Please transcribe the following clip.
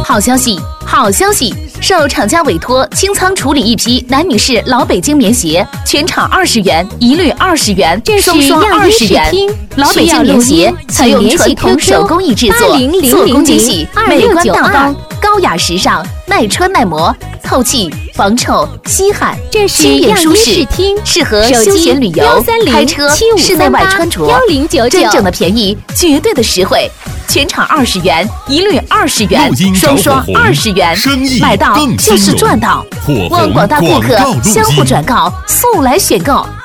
好消息，好消息！受厂家委托，清仓处理一批男女士老北京棉鞋，全场20元，一律20元，双双20元。老北京棉鞋采用传统手工艺制作，做工精细，美观大方，高雅时尚，耐穿耐磨，透气防臭吸汗，轻便舒适，适合休闲旅游、开车、室内外穿着。真正的便宜，绝对的实惠。全场20元，一律20元，双双20元，买到就是赚到。望广大顾客相互转告，速来选购。